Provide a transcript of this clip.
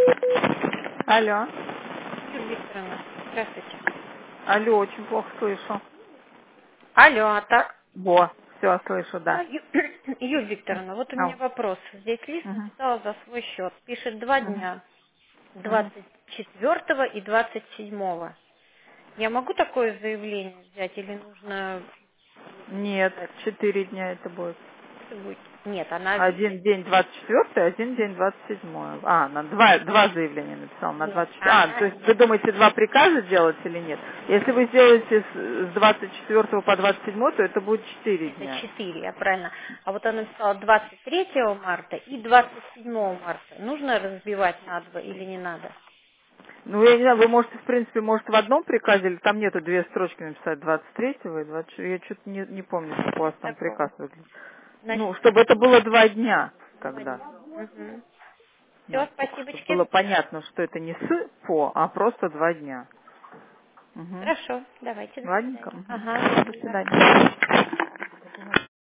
Алло. Юлия Викторовна, здравствуйте. Алло, очень плохо слышу. Алло, а так? Во, все, слышу, да. Юлия Викторовна, вот у меня Ау. вопрос. Здесь лист Мгм. написала за свой счет. Пишет 2 Мгм. дня, Мгм. 24 и 27. Я могу такое заявление взять или нужно Нет, ждать? 4 дня это будет. Это будет? Нет, она Один обещает. день 24, один день 27. А, на два заявления написал, на Нет, 24. А, то она есть вы думаете, два приказа делать или нет? Если вы сделаете с 24 по 27, то это будет 4 это дня. 4, я правильно. А вот она написала 23 марта и 27 марта. Нужно разбивать на два или не надо? Ну, я не знаю, вы можете, в принципе, может, в одном приказе, или там нету две строчки написать 23-го и 26-го. Я что-то не помню, как у вас там Такого. приказ выглядит. Ну, Значит, чтобы это было 2 дня 2 тогда. дня. Угу. Все, Ну, только чтобы спасибочки. было понятно, что это не с по, а просто 2 дня. Угу. Хорошо, давайте, до Ладненько. свидания. Мгм. Ага, Все, до спасибо. свидания.